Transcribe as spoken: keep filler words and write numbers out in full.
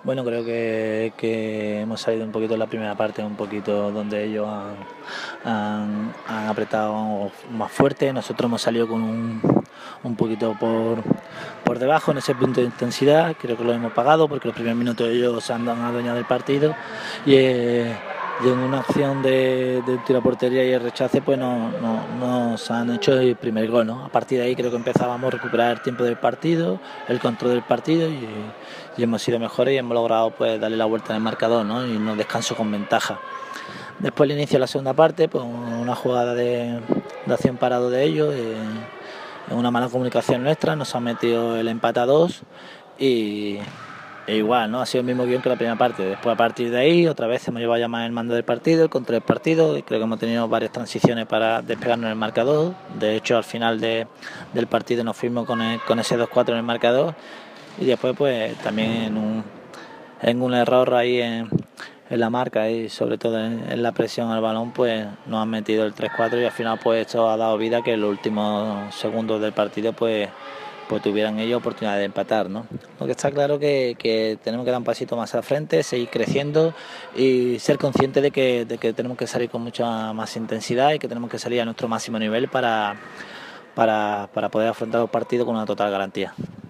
Bueno, creo que, que hemos salido un poquito en la primera parte, un poquito donde ellos han, han, han apretado más fuerte. Nosotros hemos salido con un, un poquito por, por debajo en ese punto de intensidad. Creo que lo hemos pagado porque los primeros minutos ellos se han adueñado del partido. Y, eh, y en una acción de, de tiro a portería y el rechace, pues no, no, nos han hecho el primer gol, ¿no? A partir de ahí creo que empezábamos a recuperar el tiempo del partido, el control del partido y, y hemos sido mejores y hemos logrado pues darle la vuelta en el marcador, ¿no? Y no descanso con ventaja. Después el inicio de la segunda parte, pues una jugada de, de acción parado de ellos, eh, en una mala comunicación nuestra, nos han metido el empate a dos y e igual, ¿no? Ha sido el mismo guión que la primera parte. Después a partir de ahí, otra vez hemos llevado ya más el mando del partido, el control del partido, y creo que hemos tenido varias transiciones para despegarnos en el marcador. De hecho, al final de, del partido nos fuimos con, el, con ese dos cuatro en el marcador y después pues también en un, en un error ahí en, en la marca y sobre todo en, en la presión al balón, pues nos han metido el tres cuatro y al final pues esto ha dado vida que en los últimos segundos del partido pues pues tuvieran ellos oportunidad de empatar, ¿no? Lo que está claro que, que tenemos que dar un pasito más al frente, seguir creciendo y ser conscientes de que, de que tenemos que salir con mucha más intensidad y que tenemos que salir a nuestro máximo nivel para, para, para poder afrontar los partidos con una total garantía.